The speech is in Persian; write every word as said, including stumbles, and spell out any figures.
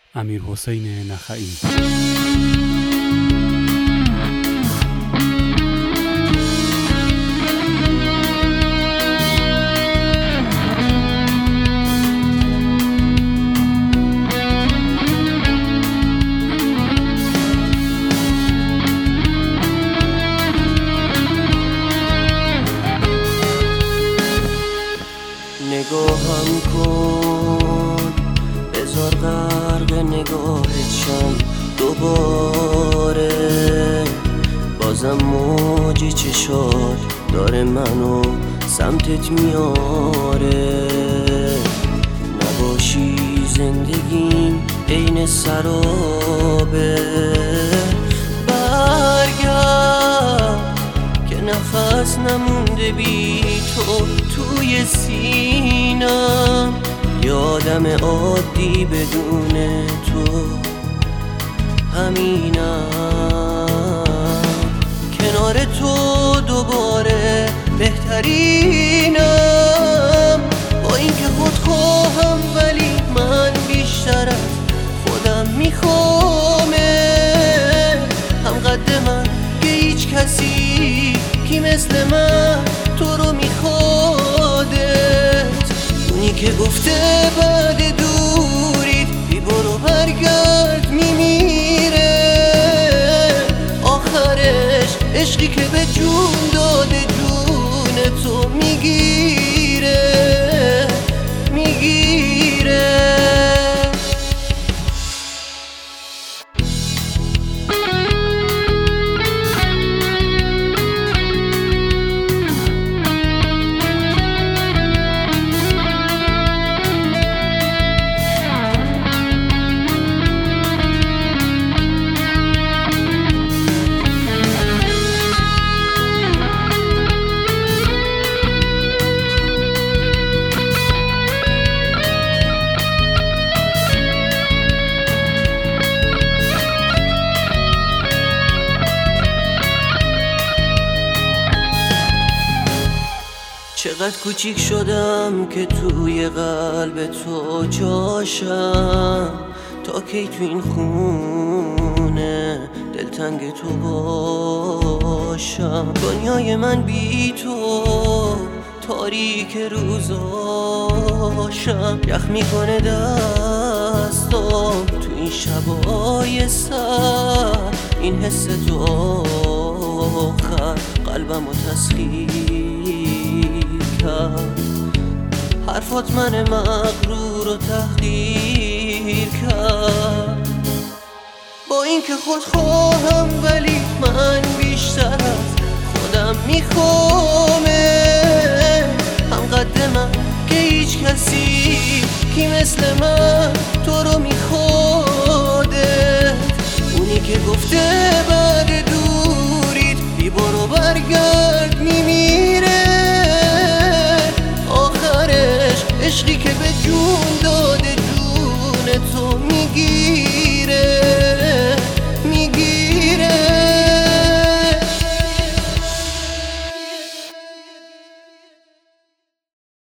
امیرحسین نخعی. نگاهم کن بذار غرق نگاهت شم دوباره، بازم موج چشات داره منو سمتت میاره. نباشی زندگیم عین سرابه، برگرد که نفس نمونده بی تو توی سینم. یادم عادی بدون تو همینم، کنار تو دوباره بهترینم. با اینکه خودخواهم ولی من بیشتر از خودم میخوامه. هم قد من که هیچ کسی کی مثل من تو رو میخوادت. اونی که گفته بعد دورید بی برو برگرد میمیره، آخرش عشقی که به جون داده جون تو میگیره میگیره. چقدر کوچیک شدم که توی قلب تو جاشم. تا کی تو این خونه دلتنگ تو باشم. دنیای من بی تو تاریک روزاشم. یخ میکنه دستام تو این شبای سر، این حس تو آخر قلبمو تسخیر کرد. حرفات من مغرور و تحقیر کرد. با اینکه خودخواهم ولی من بیشتر از خودم میخوامه. هم قد من که هیچ کسی کی مثل من